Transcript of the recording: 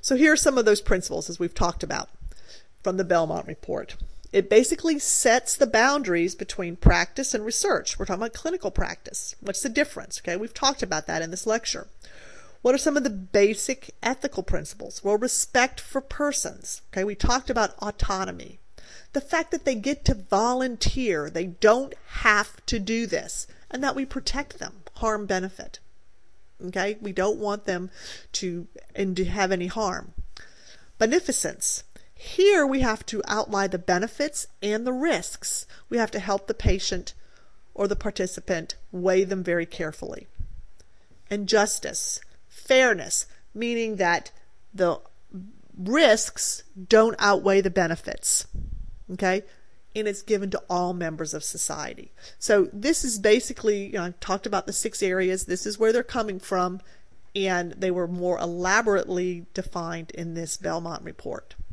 So here are some of those principles as we've talked about from the Belmont Report. It basically sets the boundaries between practice and research. We're talking about clinical practice. What's the difference? Okay, we've talked about that in this lecture. What are some of the basic ethical principles? Well, respect for persons. Okay, we talked about autonomy. The fact that they get to volunteer, they don't have to do this, and that we protect them, harm, benefit. Okay, we don't want them to have any harm. Beneficence. Here we have to outline the benefits and the risks. We have to help the patient or the participant weigh them very carefully. And justice. Fairness, meaning that the risks don't outweigh the benefits. Okay? And it's given to all members of society. So this is basically, I talked about the 6 areas. This is where they're coming from, and they were more elaborately defined in this Belmont Report.